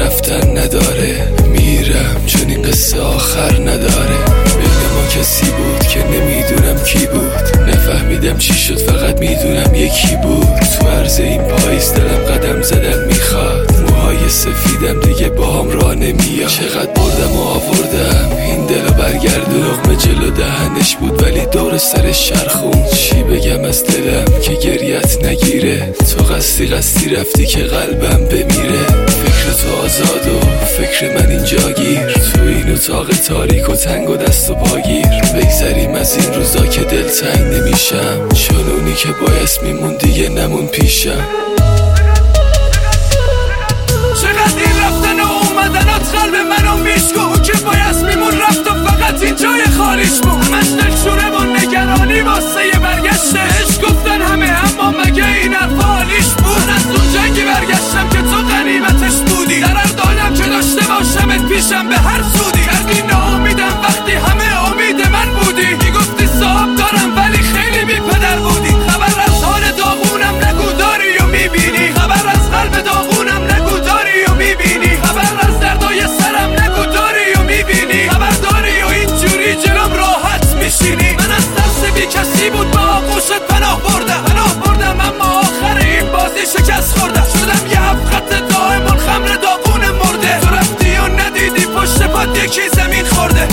رفتن نداره، میرم چون این قصه آخر نداره. بین ما کسی بود که نمیدونم کی بود، نفهمیدم چی شد فقط میدونم یکی بود. تو عرض این پاییز دلم قدم زدن میخواد، موهای سفیدم دیگه باهم راه نمیاد. چقدر بردم و آوردم این دلو برگردون، لقمه جلو دهنش بود ولی دور سرش چرخون. چی بگم از دلم که گریت نگیره، تو قصدی رفتی که قلبم بمیره. فکر تو آزاد و فکر من اینجا گیر، تو این اتاق تاریک و تنگ و دست و پاگیر. بگذریم از این روزا که دل تنگ نمیشم، چون اونی که باعث میمون دیگه نمون پیشم. چقدر این رفتن و اومدنات قلب منو میشکن، که باعث میمون رفت و فقط این جای خالیش بود. همش دلشوره و نگرانی واسه یه برگشتش، گفتن همه اما مگه این حرف حالیش بود. از اون جنگی برگشتم که تو غنیمتش بودی، قرار دادم که داشته باشمت پیشم به هر سودی. کردی ناامیدم وقتی همه امید من بودی، میگفتی صاحب دارم ولی خیلی بی پدر بودی. خبر از حال داغونم نگو داری و میبینی، خبر از قلب داغونم نگو داری و میبینی، خبر از دردای سرم نگو داری و میبینی، خبر داری و اینجوری جلوم راحت میشینی. من از ترس بی کسی بود با آغوشت پناه بردم اما آخر این بازی شکست خوردم. شدم یه هفت دائم خمر داغون مرده، تو رفتی و ندیدی پشت پات یکی زمین خورده.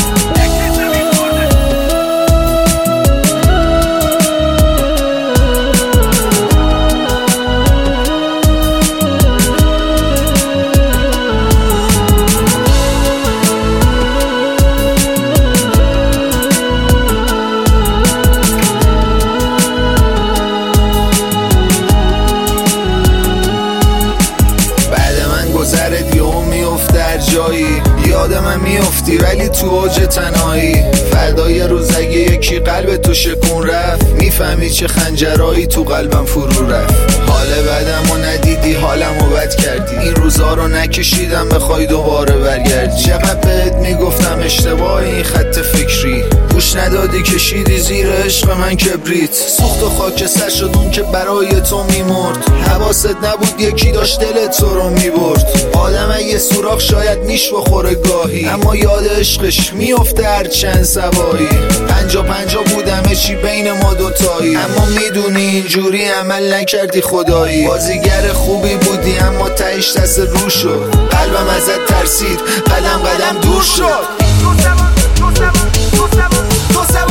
یاد من میافتی ولی تو اوج تنهایی، فردای روز اگه یکی قلب تو شکون رفت، میفهمی چه خنجرایی تو قلبم فرو رفت. حال بدم و ندیدی حالم و بد کردی، این روزا رو نکشیدم بخوای دوباره برگردی. چقدر بهت میگفتم اشتباهی این خط فکری، گوش ندادی کشیدی زیر عشق من کبریت. سوخت و خاکستر شد اون که برای تو میمرد، حواست نبود یکی داشت دل تو رو میبرد. آدم اگه سوراخ شاید میش بخوره گاهی، اما یاد عشقش میفته هر چند سوایی. 50-50 بود همه چی بین ما دوتایی، اما میدونی اینجوری عمل نکردی خدایی. بازیگر خوبی بودی اما تهش دست رو شد، قلبم ازت ترسید قدم دور شد.